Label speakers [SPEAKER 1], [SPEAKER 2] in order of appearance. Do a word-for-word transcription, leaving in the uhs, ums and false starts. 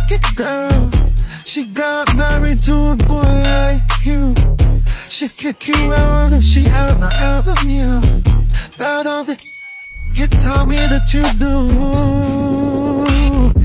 [SPEAKER 1] lucky girl. She got married to a boy like you. She'd kick you out if she ever, ever knew that all the you told me that you do.